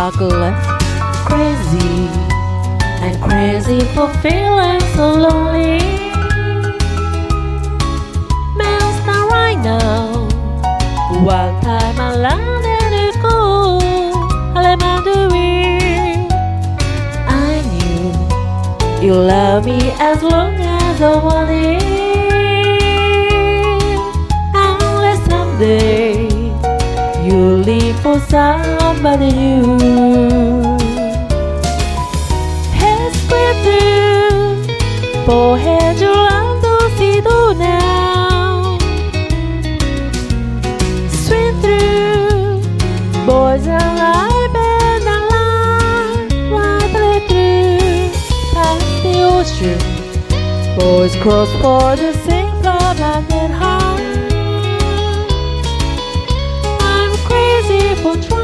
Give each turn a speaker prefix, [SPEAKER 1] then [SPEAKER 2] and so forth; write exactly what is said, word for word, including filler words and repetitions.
[SPEAKER 1] chocolate. Crazy, I'm crazy for feeling so lonely. Man's not right now. One time I landed it go. I let my do it. I knew you love me as long as I want it. Unless someday you leave for somebody new. Forehead llorando si do now. Swim through boys alive and alive, right through past the ocean. Boys cross for the same blood and heart. I'm crazy for trying.